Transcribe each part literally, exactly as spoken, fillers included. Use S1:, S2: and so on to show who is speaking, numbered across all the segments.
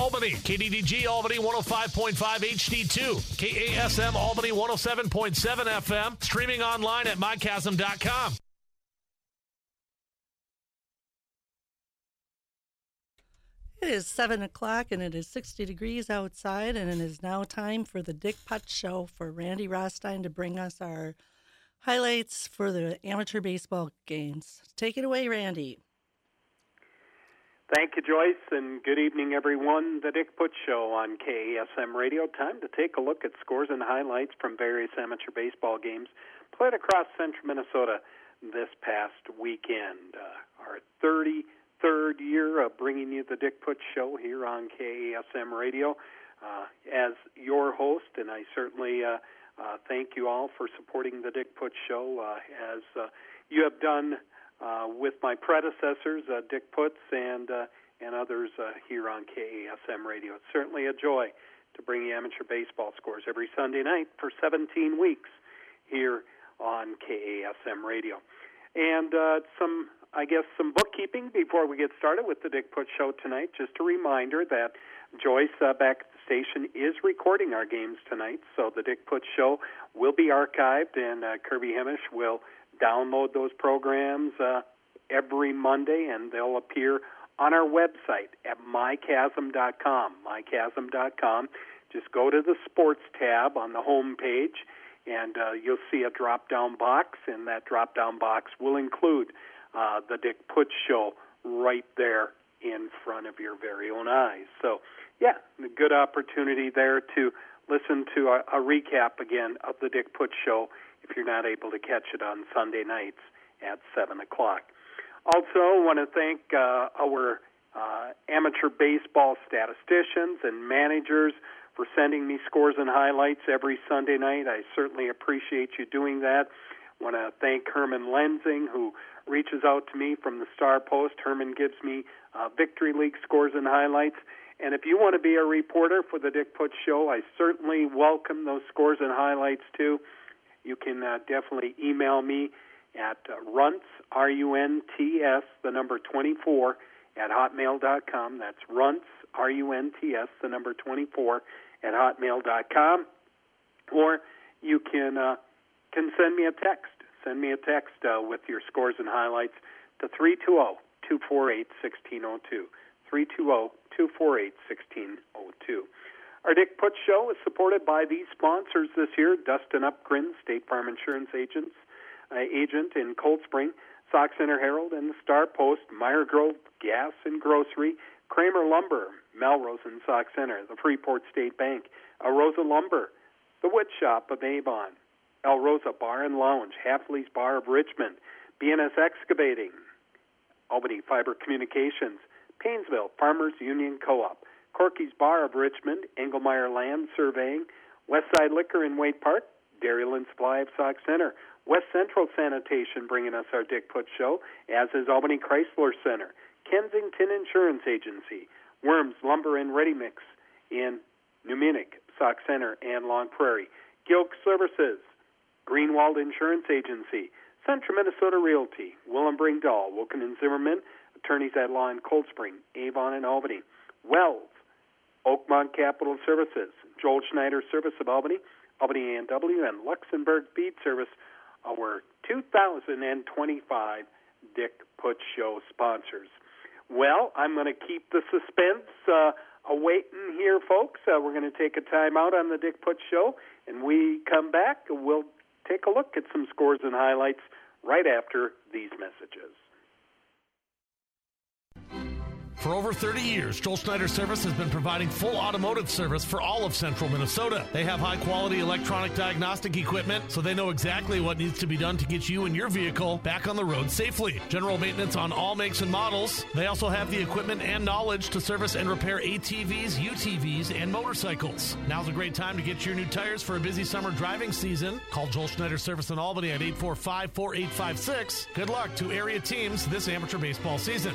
S1: Albany, K D D G Albany one oh five point five H D two, K A S M Albany one oh seven point seven F M, streaming online at my chasm dot com.
S2: It is seven o'clock and it is sixty degrees outside, and it is now time for the Dick Putz Show for Randy Rothstein to bring us our highlights for the amateur baseball games. Take it away, Randy.
S3: Thank you, Joyce, and good evening, everyone. The Dick Putz Show on K A S M Radio. Time to take a look at scores and highlights from various amateur baseball games played across central Minnesota this past weekend. Uh, our thirty-third year of bringing you the Dick Putz Show here on K A S M Radio. Uh, as your host, and I certainly uh, uh, thank you all for supporting the Dick Putz Show uh, as uh, you have done Uh, with my predecessors, uh, Dick Putz and uh, and others uh, here on K A S M Radio. It's certainly a joy to bring you amateur baseball scores every Sunday night for seventeen weeks here on K A S M Radio. And uh, some, I guess, some bookkeeping before we get started with the Dick Putz Show tonight. Just a reminder that Joyce uh, back at the station is recording our games tonight, so the Dick Putz Show will be archived, and uh, Kirby Hemish will download those programs uh, every Monday, and they'll appear on our website at my chasm dot com. my chasm dot com. Just go to the sports tab on the home page, and uh, you'll see a drop-down box, and that drop-down box will include uh, the Dick Putz Show right there in front of your very own eyes. So, yeah, a good opportunity there to listen to a, a recap again of the Dick Putz Show if you're not able to catch it on Sunday nights at seven o'clock. Also, I want to thank uh, our uh, amateur baseball statisticians and managers for sending me scores and highlights every Sunday night. I certainly appreciate you doing that. I want to thank Herman Lenzing, who reaches out to me from the Star Post. Herman gives me uh, Victory League scores and highlights. And if you want to be a reporter for the Dick Putz Show, I certainly welcome those scores and highlights too. You can uh, definitely email me at uh, runts, R U N T S, the number twenty-four, at hotmail dot com. That's runts, R U N T S, the number twenty-four, at hotmail dot com. Or you can uh, can send me a text. Send me a text uh, with your scores and highlights to three two zero, two four eight, one six zero two. three two zero, two four eight, one six zero two. Our Dick Putz Show is supported by these sponsors this year: Dustin Upgren, State Farm Insurance agents, uh, agent in Cold Spring, Sauk Center Herald and the Star Post, Meyer Grove Gas and Grocery, Kramer Lumber, Melrose and Sauk Center, the Freeport State Bank, El Rosa Lumber, the Wood Shop of Avon, El Rosa Bar and Lounge, Halfley's Bar of Richmond, B N S Excavating, Albany Fiber Communications, Painesville Farmers Union Co-op, Corky's Bar of Richmond, Engelmeyer Land Surveying, Westside Liquor in Waite Park, Dairyland Supply of Sauk Center, West Central Sanitation bringing us our Dick Putz Show, as is Albany Chrysler Center, Kensington Insurance Agency, Worms Lumber and Ready Mix in New Munich, Sauk Center, and Long Prairie, Gilk Services, Greenwald Insurance Agency, Central Minnesota Realty, Willem Bringdahl, Wilken and Zimmerman, attorneys at law in Cold Spring, Avon and Albany, Wells, Oakmont Capital Services, Joel Schneider Service of Albany, Albany A and W, and Luxembourg Feed Service, our two thousand twenty-five Dick Putz Show sponsors. Well, I'm going to keep the suspense uh, awaiting here, folks. Uh, we're going to take a time out on the Dick Putz Show, and we come back, we'll take a look at some scores and highlights right after these messages.
S1: For over thirty years, Joel Schneider Service has been providing full automotive service for all of central Minnesota. They have high-quality electronic diagnostic equipment, so they know exactly what needs to be done to get you and your vehicle back on the road safely. General maintenance on all makes and models. They also have the equipment and knowledge to service and repair A T Vs, U T Vs, and motorcycles. Now's a great time to get your new tires for a busy summer driving season. Call Joel Schneider Service in Albany at eight four five, four eight five six. Good luck to area teams this amateur baseball season.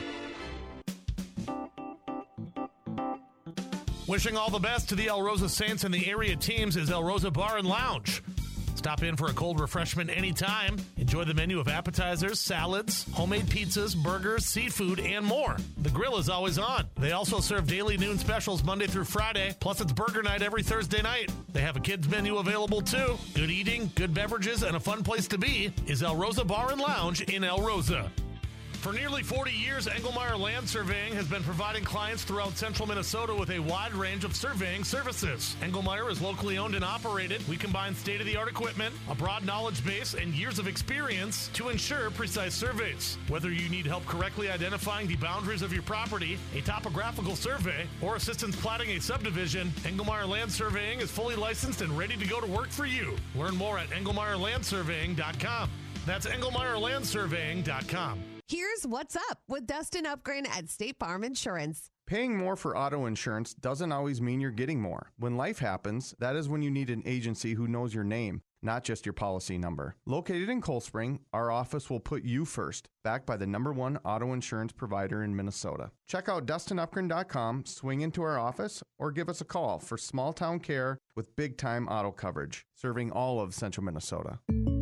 S1: Wishing all the best to the El Rosa Saints and the area teams is El Rosa Bar and Lounge. Stop in for a cold refreshment anytime. Enjoy the menu of appetizers, salads, homemade pizzas, burgers, seafood, and more. The grill is always on. They also serve daily noon specials Monday through Friday, plus it's burger night every Thursday night. They have a kids menu available too. Good eating, good beverages, and a fun place to be is El Rosa Bar and Lounge in El Rosa. For nearly forty years, Engelmeyer Land Surveying has been providing clients throughout central Minnesota with a wide range of surveying services. Engelmeyer is locally owned and operated. We combine state-of-the-art equipment, a broad knowledge base, and years of experience to ensure precise surveys. Whether you need help correctly identifying the boundaries of your property, a topographical survey, or assistance platting a subdivision, Engelmeyer Land Surveying is fully licensed and ready to go to work for you. Learn more at engelmeyer land surveying dot com. That's engelmeyer land surveying dot com.
S4: Here's what's up with Dustin Upgren at State Farm Insurance.
S5: Paying more for auto insurance doesn't always mean you're getting more. When life happens, that is when you need an agency who knows your name, not just your policy number. Located in Cold Spring, our office will put you first, backed by the number one auto insurance provider in Minnesota. Check out dustin upgren dot com, swing into our office, or give us a call for small town care with big time auto coverage, serving all of central Minnesota.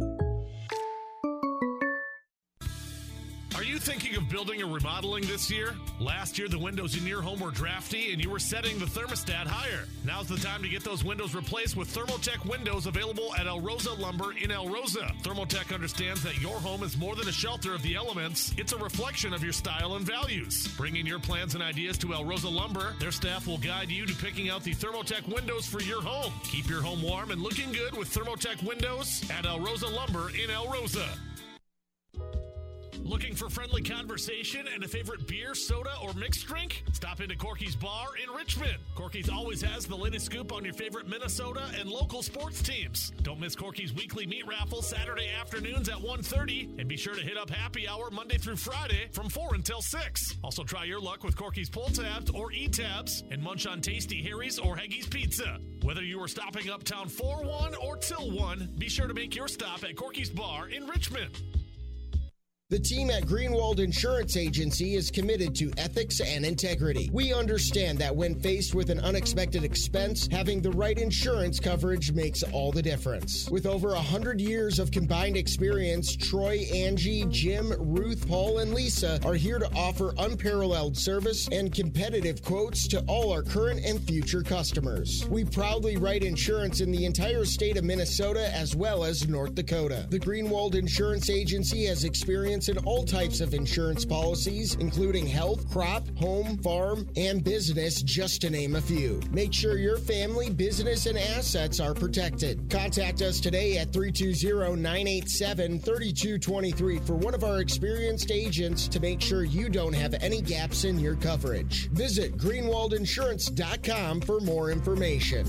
S1: Are you thinking of building or remodeling this year? Last year, the windows in your home were drafty and you were setting the thermostat higher. Now's the time to get those windows replaced with Thermotech windows available at El Rosa Lumber in El Rosa. Thermotech understands that your home is more than a shelter of the elements. It's a reflection of your style and values. Bring in your plans and ideas to El Rosa Lumber. Their staff will guide you to picking out the Thermotech windows for your home. Keep your home warm and looking good with Thermotech windows at El Rosa Lumber in El Rosa. Looking for friendly conversation and a favorite beer, soda, or mixed drink? Stop into Corky's Bar in Richmond. Corky's always has the latest scoop on your favorite Minnesota and local sports teams. Don't miss Corky's weekly meat raffle Saturday afternoons at one thirty. And be sure to hit up happy hour Monday through Friday from four until six. Also try your luck with Corky's pull tabs or e-tabs and munch on tasty Harry's or Haggie's Pizza. Whether you are stopping uptown for one or till one, be sure to make your stop at Corky's Bar in Richmond.
S6: The team at Greenwald Insurance Agency is committed to ethics and integrity. We understand that when faced with an unexpected expense, having the right insurance coverage makes all the difference. With over one hundred years of combined experience, Troy, Angie, Jim, Ruth, Paul, and Lisa are here to offer unparalleled service and competitive quotes to all our current and future customers. We proudly write insurance in the entire state of Minnesota as well as North Dakota. The Greenwald Insurance Agency has experience in all types of insurance policies, including health, crop, home, farm, and business, just to name a few. Make sure your family, business, and assets are protected. Contact us today at three two zero, nine eight seven, three two two three for one of our experienced agents to make sure you don't have any gaps in your coverage. Visit greenwald insurance dot com for more information.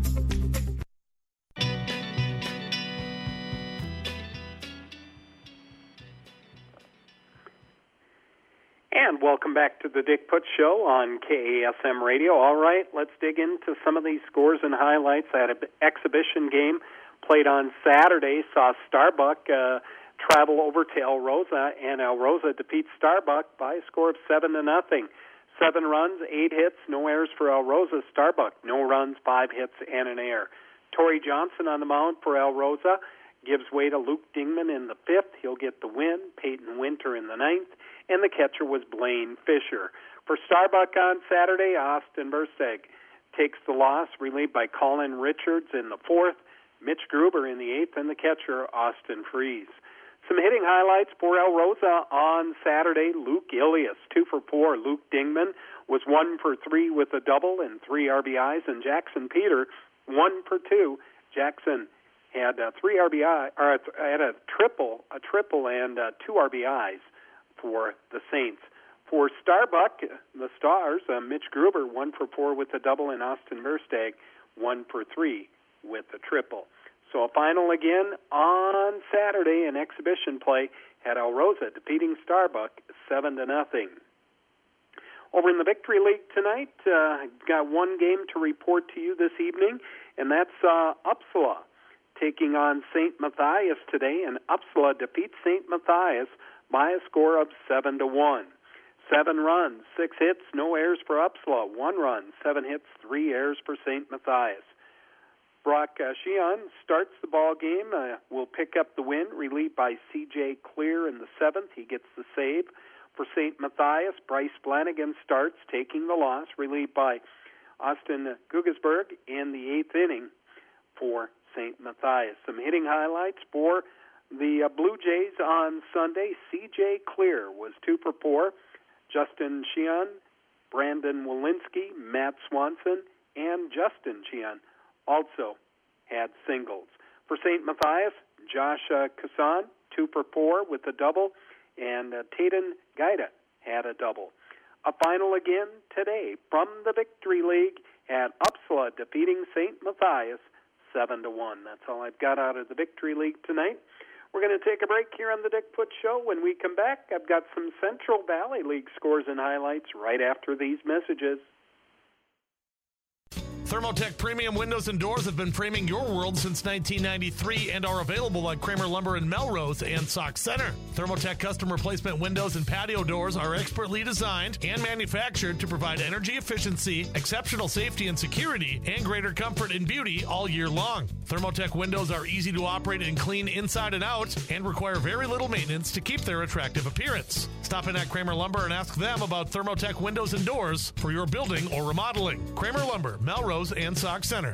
S3: And welcome back to the Dick Putz Show on K A S M Radio. All right, let's dig into some of these scores and highlights. That exhibition game played on Saturday saw Starbuck uh, travel over to El Rosa, and El Rosa defeats Starbuck by a score of seven to nothing. Seven runs, eight hits, no errors for El Rosa. Starbuck, no runs, five hits, and an error. Torrey Johnson on the mound for El Rosa gives way to Luke Dingman in the fifth. He'll get the win. Peyton Winter in the ninth. And the catcher was Blaine Fisher. For Starbuck on Saturday, Austin Versteg takes the loss, relieved by Colin Richards in the fourth, Mitch Gruber in the eighth, and the catcher, Austin Freeze. Some hitting highlights for El Rosa on Saturday. Luke Ilias, two for four. Luke Dingman was one for three with a double and three R B Is, and Jackson Peter, one for two. Jackson had uh, three R B I, or had a triple, a triple, and uh, two R B Is for the Saints. For Starbuck, the Stars, uh, Mitch Gruber, one for four with a double, and Austin Versteg, one for three with a triple. So a final again on Saturday, an exhibition play at El Rosa, defeating Starbuck seven to nothing. Over in the Victory League tonight, uh, got one game to report to you this evening, and that's uh, Upsala taking on Saint Matthias today, and Upsala defeats Saint Matthias by a score of seven to one. Seven runs, six hits, no errors for Upsala. One run, seven hits, three errors for Saint Matthias. Brock uh, Sheehan starts the ball game. Uh, will pick up the win, relieved by C J Clear in the seventh. He gets the save. For Saint Matthias, Bryce Flanagan starts, taking the loss, relieved by Austin Gugesberg in the eighth inning for Saint Matthias. Some hitting highlights for the uh, Blue Jays on Sunday. C J Clear was two for four. Justin Sheehan, Brandon Walensky, Matt Swanson, and Justin Sheehan also had singles. For Saint Matthias, Josh uh, Kassan, two for four with a double, and uh, Taden Gaida had a double. A final again today from the Victory League at Uppsala defeating Saint Matthias seven to one. That's all I've got out of the Victory League tonight. We're going to take a break here on the Dick Putz Show. When we come back, I've got some Central Valley League scores and highlights right after these messages.
S1: Thermotech Premium Windows and Doors have been framing your world since nineteen ninety-three and are available at Kramer Lumber in Melrose and Sauk Center. Thermotech custom replacement windows and patio doors are expertly designed and manufactured to provide energy efficiency, exceptional safety and security, and greater comfort and beauty all year long. Thermotech windows are easy to operate and clean inside and out and require very little maintenance to keep their attractive appearance. Stop in at Kramer Lumber and ask them about Thermotech windows and doors for your building or remodeling. Kramer Lumber, Melrose and Sauk Center.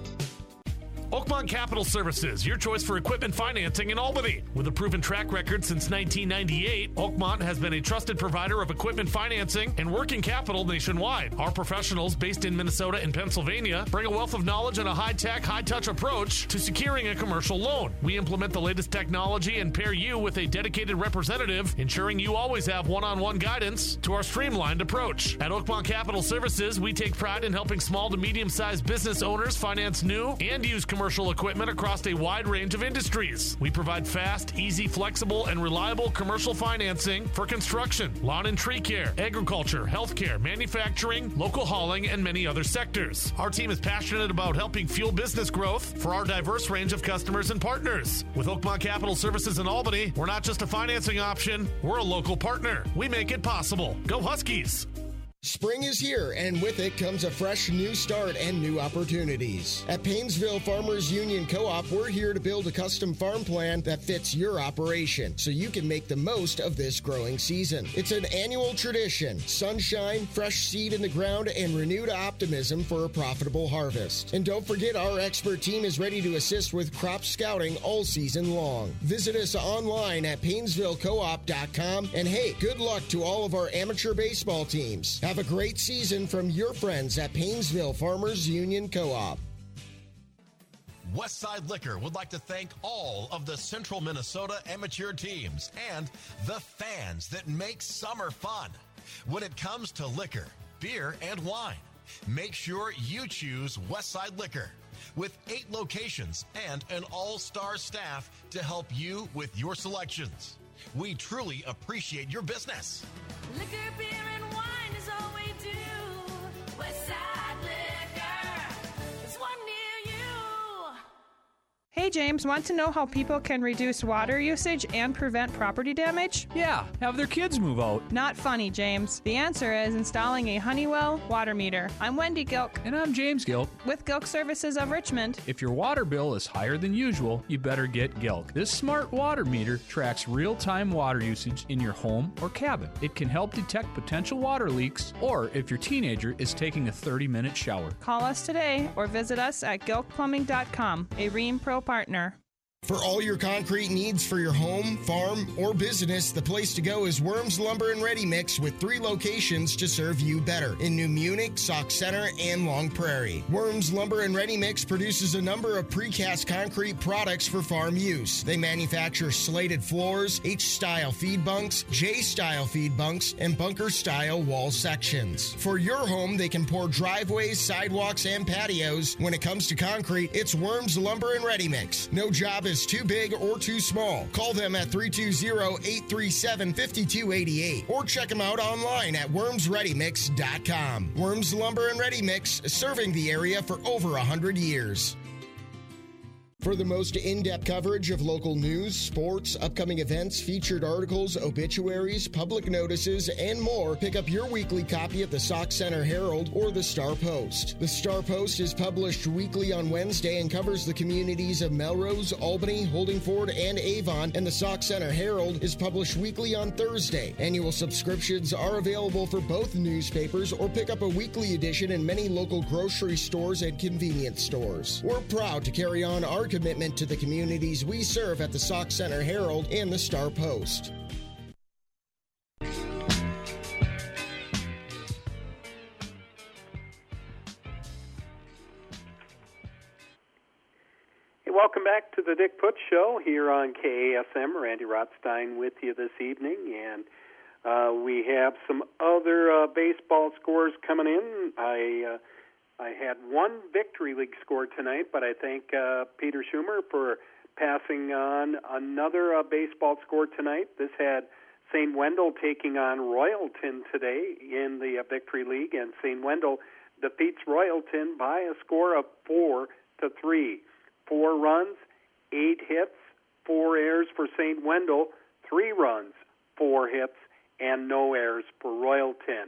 S1: Oakmont Capital Services, your choice for equipment financing in Albany. With a proven track record since nineteen ninety-eight, Oakmont has been a trusted provider of equipment financing and working capital nationwide. Our professionals, based in Minnesota and Pennsylvania, bring a wealth of knowledge and a high-tech, high-touch approach to securing a commercial loan. We implement the latest technology and pair you with a dedicated representative, ensuring you always have one-on-one guidance to our streamlined approach. At Oakmont Capital Services, we take pride in helping small to medium-sized business owners finance new and used commercial commercial equipment across a wide range of industries. We provide fast, easy, flexible, and reliable commercial financing for construction, lawn and tree care, agriculture, healthcare, manufacturing, local hauling, and many other sectors. Our team is passionate about helping fuel business growth for our diverse range of customers and partners. With Oakmont Capital Services in Albany, we're not just a financing option, we're a local partner. We make it possible. Go Huskies!
S6: Spring is here, and with it comes a fresh new start and new opportunities. At Painesville Farmers Union Co-op, we're here to build a custom farm plan that fits your operation so you can make the most of this growing season. It's an annual tradition: sunshine, fresh seed in the ground, and renewed optimism for a profitable harvest. And don't forget, our expert team is ready to assist with crop scouting all season long. Visit us online at painesville co op dot com, and hey, good luck to all of our amateur baseball teams. Have a great season from your friends at Painesville Farmers Union Co-op.
S7: Westside Liquor would like to thank all of the Central Minnesota amateur teams and the fans that make summer fun. When it comes to liquor, beer, and wine, make sure you choose Westside Liquor. With eight locations and an all-star staff to help you with your selections. We truly appreciate your business.
S8: Liquor, beer, and wine is all we do. Westside Liquor, there's one near you.
S9: Hey James, want to know how people can reduce water usage and prevent property damage?
S10: Yeah, have their kids move out.
S9: Not funny, James. The answer is installing a Honeywell water meter. I'm Wendy Gilk.
S10: And I'm James Gilk.
S9: With Gilk Services of Richmond.
S10: If your water bill is higher than usual, you better get Gilk. This smart water meter tracks real-time water usage in your home or cabin. It can help detect potential water leaks or if your teenager is taking a thirty-minute shower.
S9: Call us today or visit us at gilk plumbing dot com, a Rheem Pro partner.
S6: For all your concrete needs for your home, farm, or business, the place to go is Worms Lumber and Ready Mix, with three locations to serve you better in New Munich, Sauk Center, and Long Prairie. Worms Lumber and Ready Mix produces a number of precast concrete products for farm use. They manufacture slated floors, H-style feed bunks, J-style feed bunks, and bunker-style wall sections. For your home, they can pour driveways, sidewalks, and patios. When it comes to concrete, it's Worms Lumber and Ready Mix. No job is too big or too small. Call them at three two zero, eight three seven, five two eight eight or check them out online at worms ready mix dot com. Worms Lumber and Ready Mix, serving the area for over one hundred years. For the most in-depth coverage of local news, sports, upcoming events, featured articles, obituaries, public notices, and more, pick up your weekly copy at the Sauk Center Herald or the Star Post. The Star Post is published weekly on Wednesday and covers the communities of Melrose, Albany, Holdingford, and Avon, and the Sauk Center Herald is published weekly on Thursday. Annual subscriptions are available for both newspapers, or pick up a weekly edition in many local grocery stores and convenience stores. We're proud to carry on our commitment to the communities we serve at the Sauk Center Herald and the Star Post.
S3: Hey, welcome back to the Dick Putz Show here on K A S M. Randy Rothstein with you this evening, and uh, we have some other uh, baseball scores coming in. I uh, I had one Victory League score tonight, but I thank uh, Peter Schumer for passing on another uh, baseball score tonight. This had Saint Wendell taking on Royalton today in the uh, Victory League, and Saint Wendell defeats Royalton by a score of four to three. Four runs, eight hits, four errors for Saint Wendell, three runs, four hits, and no errors for Royalton.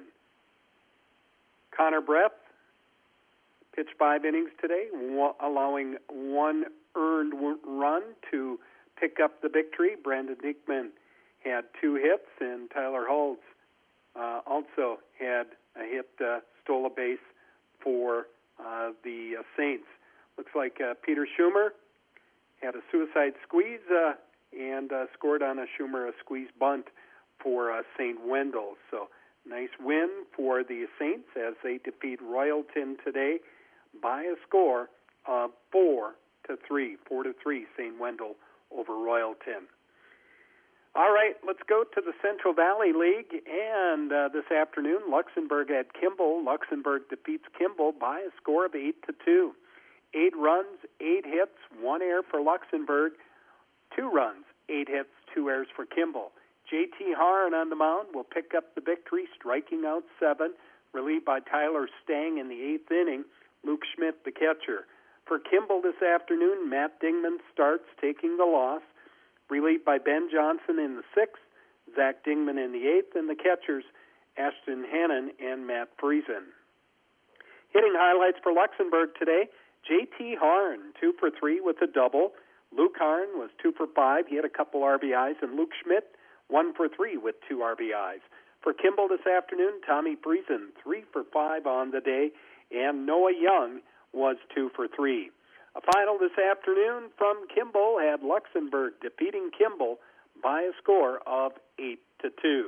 S3: Connor Breath pitched five innings today, allowing one earned run to pick up the victory. Brandon Dickman had two hits, and Tyler Holtz uh, also had a hit, uh, stole a base for uh, the uh, Saints. Looks like uh, Peter Schumer had a suicide squeeze uh, and uh, scored on a Schumer a squeeze bunt for uh, Saint Wendell. So nice win for the Saints as they defeat Royalton today by a score of four to three. Four to three, Saint Wendell over Royalton. All right, let's go to the Central Valley League, and uh, this afternoon, Luxembourg at Kimball. Luxembourg defeats Kimball by a score of eight to two. Eight runs, eight hits, one error for Luxembourg. Two runs, eight hits, two errors for Kimball. J T Harn on the mound will pick up the victory, striking out seven, relieved by Tyler Stang in the eighth inning. Luke Schmidt, the catcher. For Kimball this afternoon, Matt Dingman starts, taking the loss, relieved by Ben Johnson in the sixth, Zach Dingman in the eighth, and the catchers, Ashton Hannon and Matt Friesen. Hitting highlights for Luxembourg today, J T Harn, two for three with a double. Luke Harn was two for five. He had a couple R B Is. And Luke Schmidt, one for three with two R B Is. For Kimball this afternoon, Tommy Friesen, three for five on the day. And Noah Young was two for three. A final this afternoon from Kimball had Luxembourg defeating Kimball by a score of eight to two.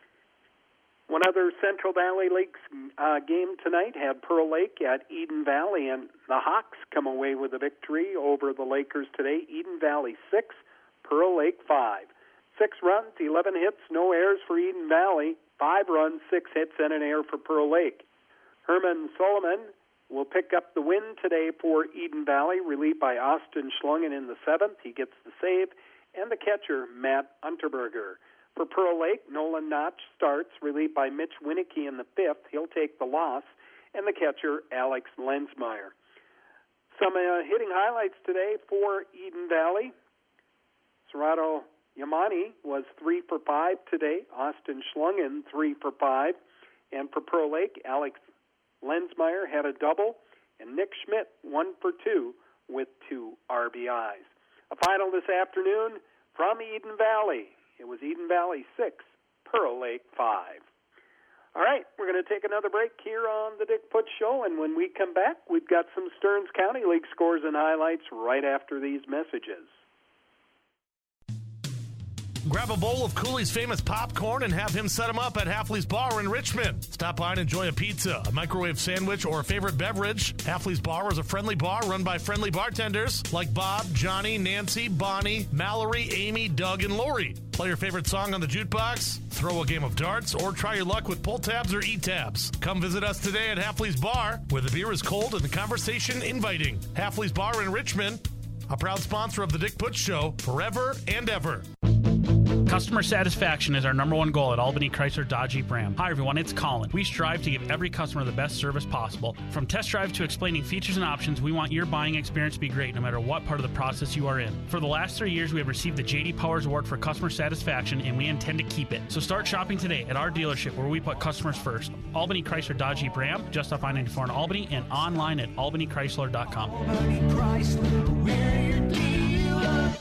S3: One other Central Valley League uh, game tonight had Pearl Lake at Eden Valley, and the Hawks come away with a victory over the Lakers today. Eden Valley six, Pearl Lake five. Six runs, eleven hits, no errors for Eden Valley. Five runs, six hits, and an error for Pearl Lake. Herman Solomon will pick up the win today for Eden Valley, relieved by Austin Schlungen in the seventh. He gets the save, and the catcher, Matt Unterberger. For Pearl Lake, Nolan Notch starts, relieved by Mitch Winicky in the fifth. He'll take the loss, and the catcher, Alex Lensmeyer. Some uh, hitting highlights today for Eden Valley. Serrato Yamani was three for five today. Austin Schlungen, three for five. And for Pearl Lake, Alex Lensmeyer had a double, and Nick Schmidt, one for two with two R B Is. A final this afternoon from Eden Valley. It was Eden Valley six, Pearl Lake five. All right, we're going to take another break here on the Dick Putz Show, and when we come back, we've got some Stearns County League scores and highlights right after these messages.
S1: Grab a bowl of Cooley's famous popcorn and have him set them up at Halfley's Bar in Richmond. Stop by and enjoy a pizza, a microwave sandwich, or a favorite beverage. Halfley's Bar is a friendly bar run by friendly bartenders like Bob, Johnny, Nancy, Bonnie, Mallory, Amy, Doug, and Lori. Play your favorite song on the jukebox, throw a game of darts, or try your luck with pull tabs or e-tabs. Come visit us today at Halfley's Bar, where the beer is cold and the conversation inviting. Halfley's Bar in Richmond, a proud sponsor of the Dick Putz Show forever and ever.
S11: Customer satisfaction is our number one goal at Albany Chrysler Dodge Jeep Ram. Hi everyone, it's Colin. We strive to give every customer the best service possible. From test drive to explaining features and options, we want your buying experience to be great no matter what part of the process you are in. For the last three years, we have received the J D Powers Award for customer satisfaction, and we intend to keep it. So start shopping today at our dealership where we put customers first. Albany Chrysler Dodge Jeep Ram, just off I ninety-four in Albany, and online at albany chrysler dot com.
S8: Albany Chrysler, we're your dealer.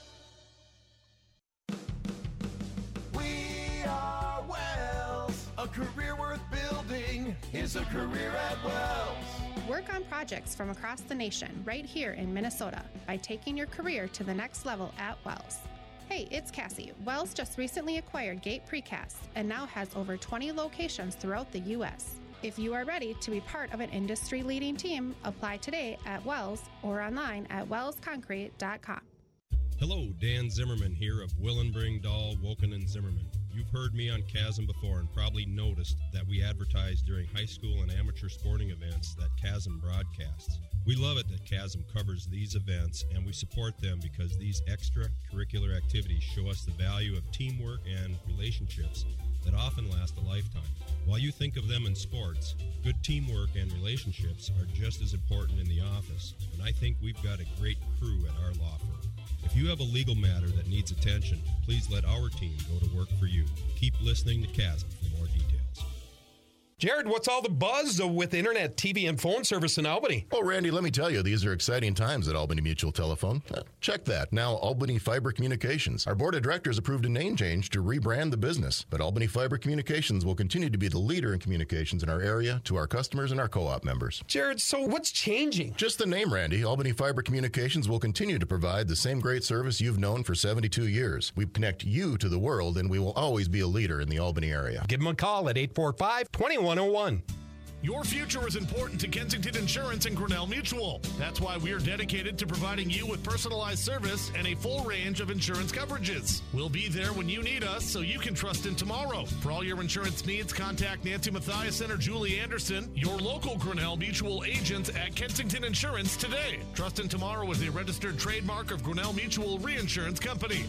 S7: We are Wells. A career worth building is a career at Wells.
S12: Work on projects from across the nation right here in Minnesota by taking your career to the next level at Wells. Hey, it's Cassie. Wells just recently acquired Gate Precast and now has over twenty locations throughout the U S. If you are ready to be part of an industry-leading team, apply today at Wells or online at wells concrete dot com.
S13: Hello, Dan Zimmerman here of Willenbring, Dahl, Woken, and Zimmerman. You've heard me on Chasm before and probably noticed that we advertise during high school and amateur sporting events that Chasm broadcasts. We love it that Chasm covers these events, and we support them because these extracurricular activities show us the value of teamwork and relationships that often last a lifetime. While you think of them in sports, good teamwork and relationships are just as important in the office, and I think we've got a great crew at our law firm. If you have a legal matter that needs attention, please let our team go to work for you. Keep listening to Chasm for more details.
S14: Jared, what's all the buzz with internet, T V, and phone service in Albany?
S15: Oh, Randy, let me tell you, these are exciting times at Albany Mutual Telephone. Uh, check that. Now, Albany Fiber Communications. Our board of directors approved a name change to rebrand the business, but Albany Fiber Communications will continue to be the leader in communications in our area to our customers and our co-op members.
S14: Jared, so what's changing?
S15: Just the name, Randy. Albany Fiber Communications will continue to provide the same great service you've known for seventy-two years. We connect you to the world, and we will always be a leader in the Albany area.
S14: Give them a call at eight four five, two one zero one.
S1: Your future is important to Kensington Insurance and Grinnell Mutual. That's why we are dedicated to providing you with personalized service and a full range of insurance coverages. We'll be there when you need us so you can trust in tomorrow. For all your insurance needs, contact Nancy Mathiasen or Julie Anderson, your local Grinnell Mutual agents at Kensington Insurance today. Trust in tomorrow is a registered trademark of Grinnell Mutual Reinsurance Company.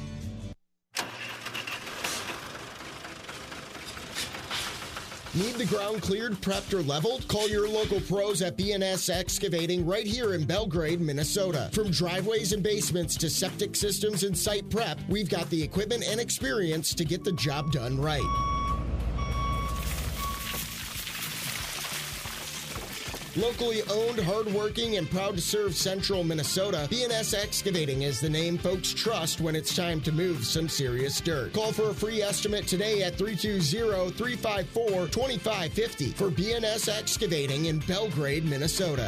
S6: Need the ground cleared, prepped, or leveled? Call your local pros at B and S Excavating right here in Belgrade, Minnesota. From driveways and basements to septic systems and site prep, we've got the equipment and experience to get the job done right. Locally owned, hardworking, and proud to serve Central Minnesota, B and S Excavating is the name folks trust when it's time to move some serious dirt. Call for a free estimate today at three two zero, three five four, two five five zero for B and S Excavating in Belgrade, Minnesota.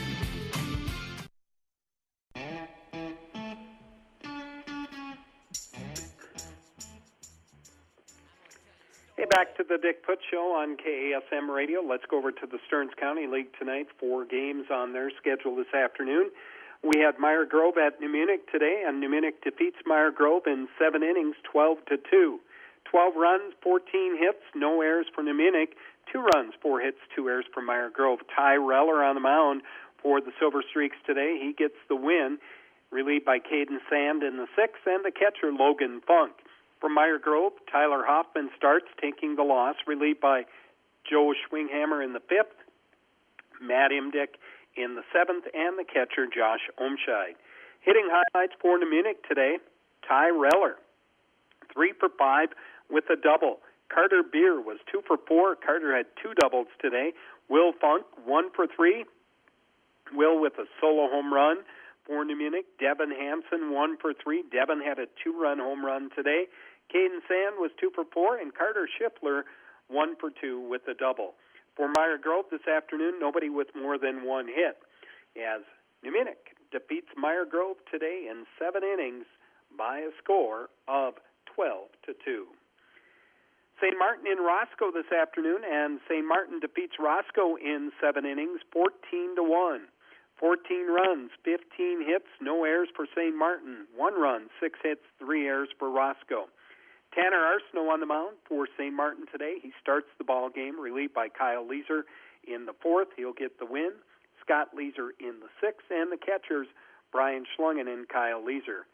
S3: Hey, back to the Dick Putz Show on K A S M Radio. Let's go over to the Stearns County League tonight. Four games on their schedule this afternoon. We had Meyer Grove at New Munich today, and New Munich defeats Meyer Grove in seven innings, twelve to two. twelve runs, fourteen hits, no errors for New Munich. Two runs, four hits, two errors for Meyer Grove. Ty Reller on the mound for the Silver Streaks today. He gets the win, relieved by Caden Sand in the sixth, and the catcher Logan Funk. From Meyer Grove, Tyler Hoffman starts, taking the loss, relieved by Joe Schwinghammer in the fifth, Matt Imdick in the seventh, and the catcher Josh Omscheid. Hitting highlights for New Munich today, Ty Reller, three for five with a double. Carter Beer was two for four. Carter had two doubles today. Will Funk, one for three. Will with a solo home run for New Munich. Devin Hansen, one for three. Devin had a two-run home run today. Caden Sand was two for four, and Carter Schiffler, one for two with a double. For Meyer Grove this afternoon, nobody with more than one hit, as New Munich defeats Meyer Grove today in seven innings by a score of twelve to two. Saint Martin in Roscoe this afternoon, and Saint Martin defeats Roscoe in seven innings, fourteen to one. fourteen runs, fifteen hits, no errors for Saint Martin. One run, six hits, three errors for Roscoe. Tanner Arsenault on the mound for Saint Martin today. He starts the ball game, relieved by Kyle Leeser in the fourth. He'll get the win. Scott Leeser in the sixth, and the catchers Brian Schlungen and Kyle Leeser.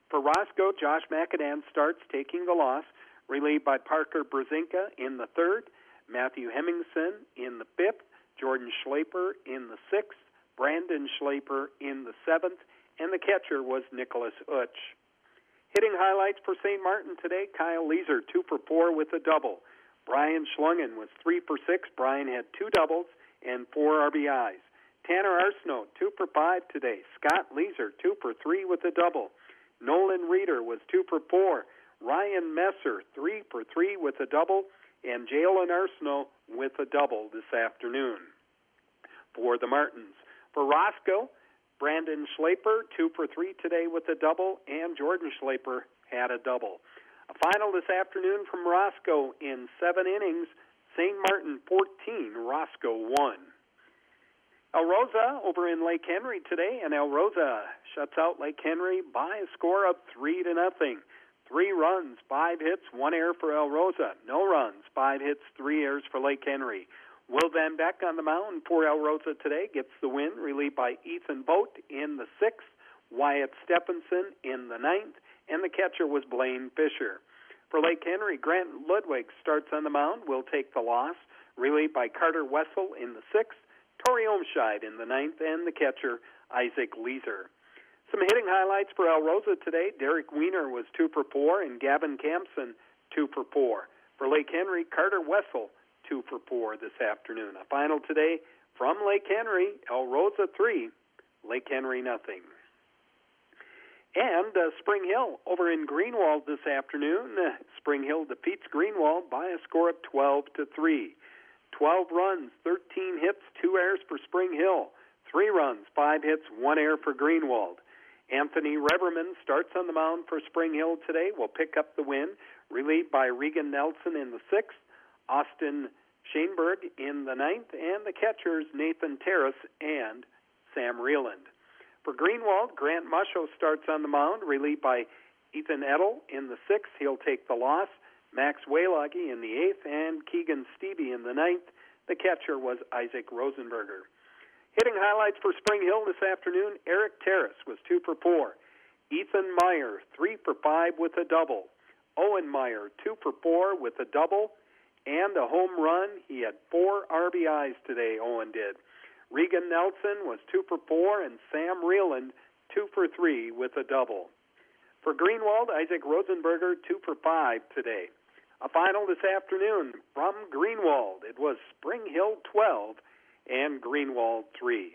S3: For Roscoe, Josh McAdan starts, taking the loss, relieved by Parker Brzezinka in the third, Matthew Hemmingson in the fifth, Jordan Schlaper in the sixth, Brandon Schlaper in the seventh, and the catcher was Nicholas Utsch. Hitting highlights for Saint Martin today, Kyle Leeser, two for four with a double. Brian Schlungen was three for six. Brian had two doubles and four R B Is. Tanner Arsenault, two for five today. Scott Leeser, two for three with a double. Nolan Reeder was two for four. Ryan Messer, three for three with a double. And Jalen Arsenault with a double this afternoon. For the Martins, for Roscoe, Brandon Schlaper, two for three today with a double, and Jordan Schlaper had a double. A final this afternoon from Roscoe in seven innings, Saint Martin fourteen, Roscoe one. El Rosa over in Lake Henry today, and El Rosa shuts out Lake Henry by a score of three to nothing. Three runs, five hits, one error for El Rosa. No runs, five hits, three errors for Lake Henry. Will Van Beck on the mound for El Rosa today gets the win, relieved by Ethan Boat in the sixth, Wyatt Stephenson in the ninth, and the catcher was Blaine Fisher. For Lake Henry, Grant Ludwig starts on the mound, will take the loss, relieved by Carter Wessel in the sixth, Torrey Omscheid in the ninth, and the catcher Isaac Leeser. Some hitting highlights for El Rosa today, Derek Wiener was two for four, and Gavin Campson two for four. For Lake Henry, Carter Wessel two for four this afternoon. A final today from Lake Henry, El Rosa three, Lake Henry nothing. And uh, Spring Hill over in Greenwald this afternoon. Uh, Spring Hill defeats Greenwald by a score of twelve to three. twelve runs, thirteen hits, two errors for Spring Hill. Three runs, five hits, one error for Greenwald. Anthony Reverman starts on the mound for Spring Hill today. Will pick up the win, relieved by Regan Nelson in the sixth, Austin Shaneberg in the ninth, and the catchers Nathan Terrace and Sam Reeland. For Greenwald, Grant Musho starts on the mound, relieved by Ethan Edel in the sixth. He'll take the loss. Max Wayloggy in the eighth, and Keegan Stevie in the ninth. The catcher was Isaac Rosenberger. Hitting highlights for Spring Hill this afternoon, Eric Terrace was two for four. Ethan Meyer, three for five with a double. Owen Meyer, two for four with a double and a home run. He had four R B Is today, Owen did. Regan Nelson was two for four, and Sam Reeland, two for three with a double. For Greenwald, Isaac Rosenberger, two for five today. A final this afternoon from Greenwald. It was Spring Hill twelve and Greenwald three.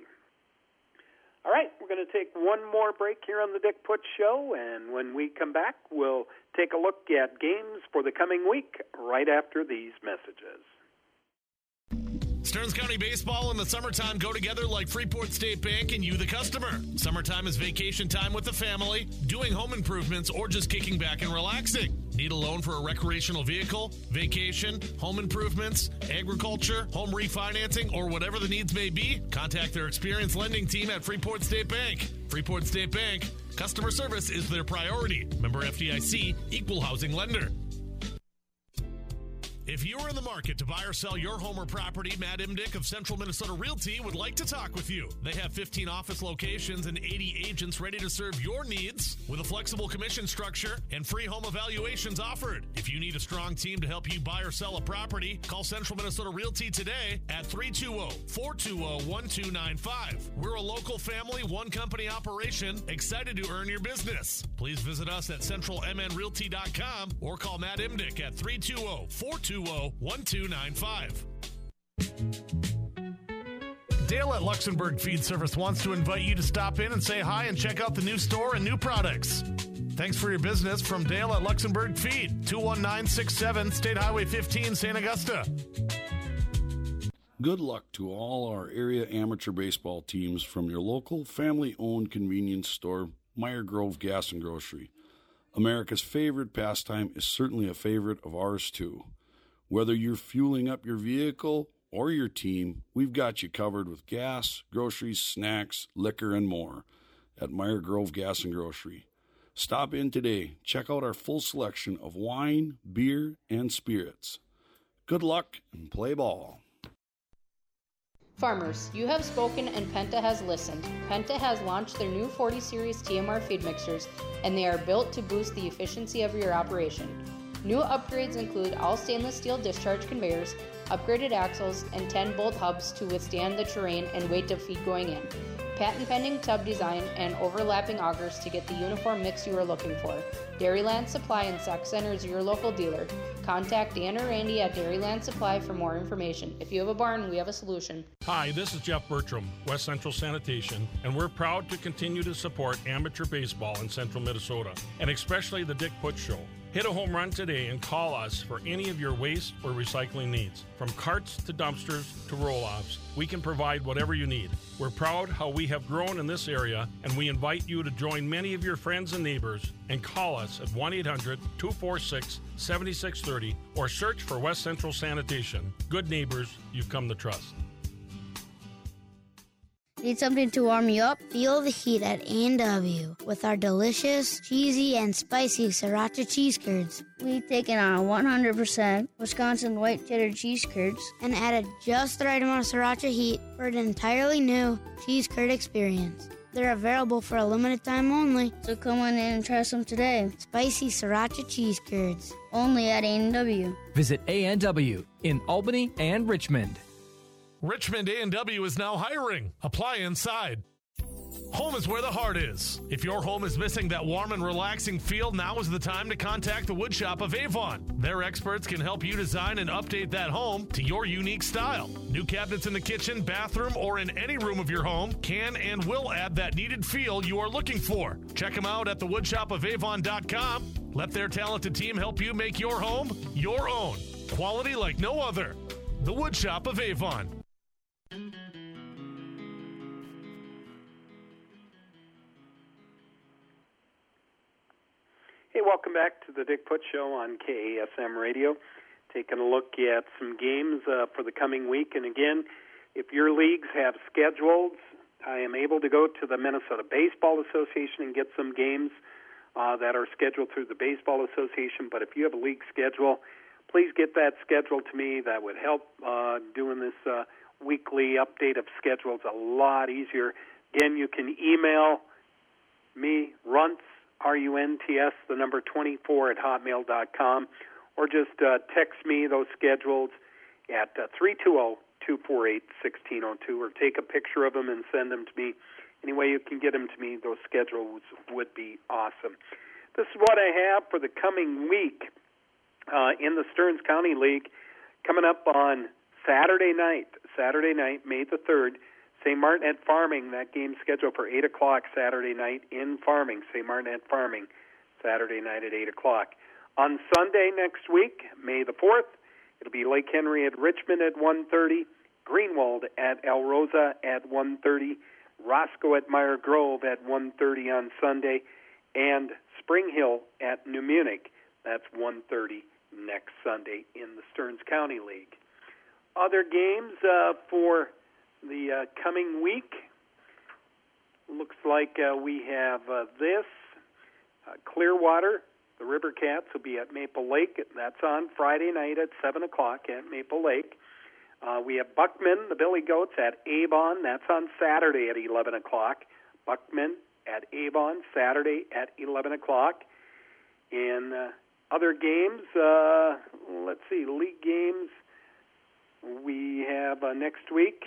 S3: All right, we're going to take one more break here on the Dick Putz Show, and when we come back, we'll take a look at games for the coming week right after these messages.
S1: Stearns County Baseball in the summertime go together like Freeport State Bank and you, the customer. Summertime is vacation time with the family, doing home improvements, or just kicking back and relaxing. Need a loan for a recreational vehicle, vacation, home improvements, agriculture, home refinancing, or whatever the needs may be? Contact their experienced lending team at Freeport State Bank. Freeport State Bank, customer service is their priority. Member F D I C, equal housing lender. If you are in the market to buy or sell your home or property, Matt Imdick of Central Minnesota Realty would like to talk with you. They have fifteen office locations and eighty agents ready to serve your needs with a flexible commission structure and free home evaluations offered. If you need a strong team to help you buy or sell a property, call Central Minnesota Realty today at three two zero, four two zero, one two nine five. We're a local family, one company operation, excited to earn your business. Please visit us at central m n realty dot com or call Matt Imdick at three two zero, four two zero, one two nine five. Dale at Luxembourg Feed Service wants to invite you to stop in and say hi and check out the new store and new products. Thanks for your business from Dale at Luxembourg Feed, two one nine six seven State Highway fifteen, Saint Augusta.
S16: Good luck to all our area amateur baseball teams from your local family-owned convenience store, Meyer Grove Gas and Grocery. America's favorite pastime is certainly a favorite of ours too. Whether you're fueling up your vehicle or your team, we've got you covered with gas, groceries, snacks, liquor, and more at Meyer Grove Gas and Grocery. Stop in today. Check out our full selection of wine, beer, and spirits. Good luck and play ball.
S17: Farmers, you have spoken and Penta has listened. Penta has launched their new forty series T M R feed mixers, and they are built to boost the efficiency of your operation. New upgrades include all stainless steel discharge conveyors, upgraded axles, and ten bolt hubs to withstand the terrain and weight of feed going in. Patent pending tub design and overlapping augers to get the uniform mix you are looking for. Dairyland Supply and Sac Center is your local dealer. Contact Dan or Randy at Dairyland Supply for more information. If you have a barn, we have a solution.
S18: Hi, this is Jeff Bertram, West Central Sanitation, and we're proud to continue to support amateur baseball in central Minnesota, and especially the Dick Putz Show. Hit a home run today and call us for any of your waste or recycling needs. From carts to dumpsters to roll-offs, we can provide whatever you need. We're proud how we have grown in this area, and we invite you to join many of your friends and neighbors and call us at one eight hundred, two four six, seven six three zero or search for West Central Sanitation. Good neighbors you've come to trust.
S19: Need something to warm you up? Feel the heat at A and W with our delicious, cheesy, and spicy Sriracha cheese curds. We've taken on one hundred percent Wisconsin white cheddar cheese curds and added just the right amount of Sriracha heat for an entirely new cheese curd experience. They're available for a limited time only, so come on in and try some today. Spicy Sriracha cheese curds, only at A and W.
S20: Visit A and W in Albany and Richmond.
S1: Richmond A and W is now hiring. Apply inside. Home is where the heart is. If your home is missing that warm and relaxing feel, now is the time to contact the Wood Shop of Avon. Their experts can help you design and update that home to your unique style. New cabinets in the kitchen, bathroom, or in any room of your home can and will add that needed feel you are looking for. Check them out at the wood shop of avon dot com. Let their talented team help you make your home your own. Quality like no other. The Wood Shop of Avon.
S3: Hey, welcome back to the Dick Putz Show on K A S M Radio. Taking a look at some games uh, for the coming week. And again, if your leagues have schedules, I am able to go to the Minnesota Baseball Association and get some games uh, that are scheduled through the Baseball Association. But if you have a league schedule, please get that schedule to me. That would help uh, doing this uh, weekly update of schedules a lot easier. Again, you can email me, Runts, R U N T S, the number twenty-four at hotmail dot com, or just uh, text me those schedules at uh, three two zero, two four eight, one six zero two, or take a picture of them and send them to me. Any way you can get them to me, those schedules would be awesome. This is what I have for the coming week uh, in the Stearns County League. Coming up on Saturday night, Saturday night, May the third, Saint Martin at Farming, that game scheduled for eight o'clock Saturday night in Farming. Saint Martin at Farming, Saturday night at eight o'clock. On Sunday next week, May the fourth, it'll be Lake Henry at Richmond at one thirty, Greenwald at El Rosa at one thirty, Roscoe at Meyer Grove at one thirty on Sunday, and Spring Hill at New Munich. That's one thirty next Sunday in the Stearns County League. Other games uh, for the uh, coming week, looks like uh, we have uh, this. Uh, Clearwater, the River Cats, will be at Maple Lake. That's on Friday night at seven o'clock at Maple Lake. Uh, we have Buckman, the Billy Goats, at Avon. That's on Saturday at eleven o'clock. Buckman at Avon, Saturday at eleven o'clock. In uh, other games, uh, let's see, league games, we have uh, next week.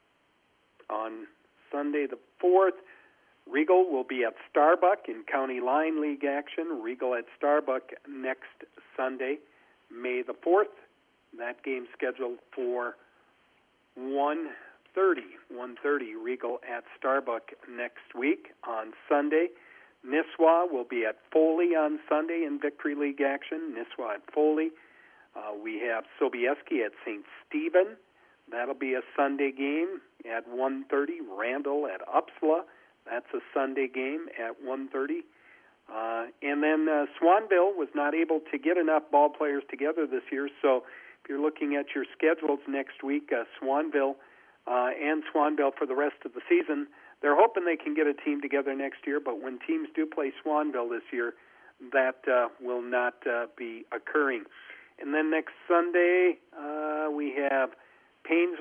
S3: On Sunday the fourth, Regal will be at Starbuck in County Line League action. Regal at Starbuck next Sunday, May the fourth. That game scheduled for one thirty. one thirty, Regal at Starbuck next week. On Sunday, Nisswa will be at Foley on Sunday in Victory League action. Nisswa at Foley. Uh, we have Sobieski at Saint Stephen. That'll be a Sunday game at one thirty. Randall at Upsala. That's a Sunday game at one thirty. Uh, and then uh, Swanville was not able to get enough ball players together this year, so if you're looking at your schedules next week, uh, Swanville uh, and Swanville for the rest of the season, they're hoping they can get a team together next year, but when teams do play Swanville this year, that uh, will not uh, be occurring. And then next Sunday, uh, we have Paynesville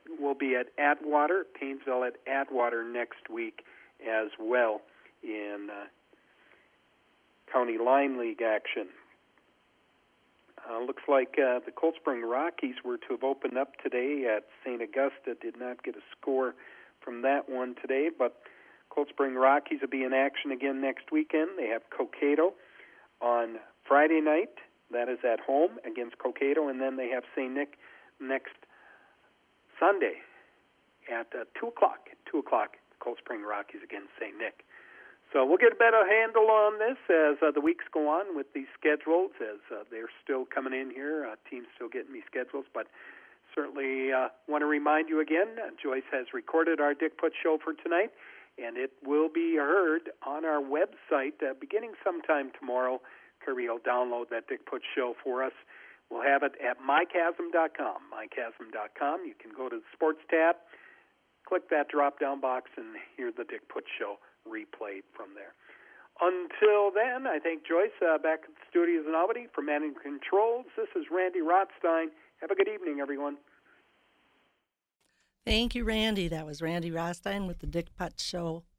S3: will be at Atwater, Painesville at Atwater next week as well in uh, County Line League action. Uh, looks like uh, the Cold Spring Rockies were to have opened up today at Saint Augusta. Did not get a score from that one today, but Cold Spring Rockies will be in action again next weekend. They have Cokato on Friday night. That is at home against Cokato, and then they have Saint Nick next Sunday at uh, two o'clock. two o'clock, Cold Spring Rockies against Saint Nick. So we'll get a better handle on this as uh, the weeks go on with these schedules, as uh, they're still coming in here. Uh, teams still getting these schedules, but certainly uh, want to remind you again, uh, Joyce has recorded our Dick Putz show for tonight, and it will be heard on our website uh, beginning sometime tomorrow. Kirby will download that Dick Putz show for us. We'll have it at my chasm dot com. my chasm dot com. You can go to the sports tab, click that drop-down box, and hear the Dick Putz show replayed from there. Until then, I thank Joyce uh, back at the studios in Albany for managing controls. This is Randy Rothstein. Have a good evening, everyone.
S2: Thank you, Randy. That was Randy Rothstein with the Dick Putz Show.